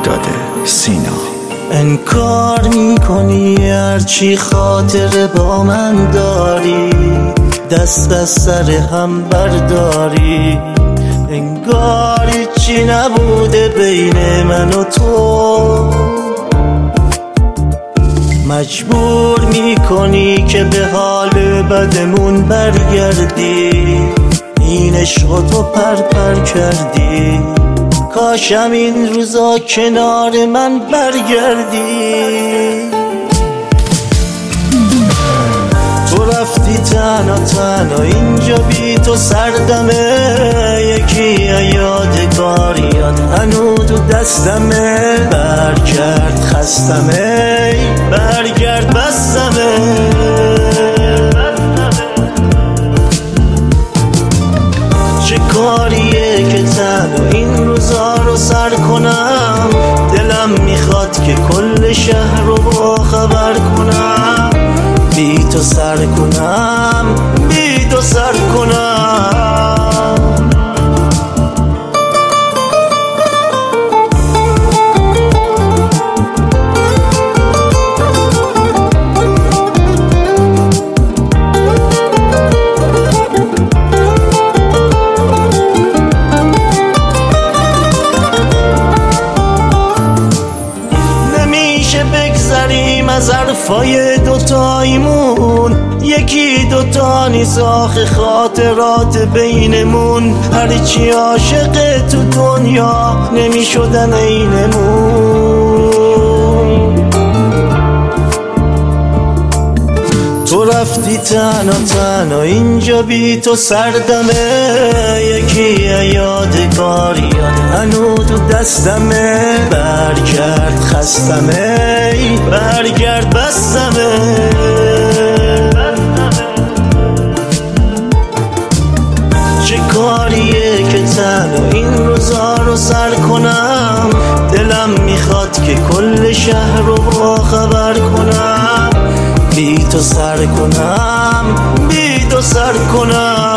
مهرداد سینا. انکار میکنی هرچی خاطره با من داری، دست از سر هم برداری، انگار هیچی نبوده بین من و تو. مجبور میکنی که به حال بدمون برگردی، این عشق تو پر کردی، کاشم این روزا کنار من برگردی. تو رفتی تنها اینجا بی تو سردمه، یکی یادگاریات هنو تو دستمه. برگرد خستمه، برگرد بستمه. چه کاریه که تنها این روزا رو سر کنم، دلم میخواد که کل شهر رو با خبر کنم، بی تو سر کنم، بی تو سر کنم. بگذریم از حرفای دوتاییمون، یکی دوتا نیساخ خاطرات بینمون، هرچی عاشق تو دنیا نمیشدن اینمون. تو رفتی تنها اینجا بی تو سردمه، یکی یادگاریات هنو تو دستمه. برگرد خستمه، برگرد بستمه. چه کاریه که تنها این روزا رو سر کنم، دلم میخواد که کل شهر رو با خبر کنم، بی تو سر کنم، بی تو سر کنم.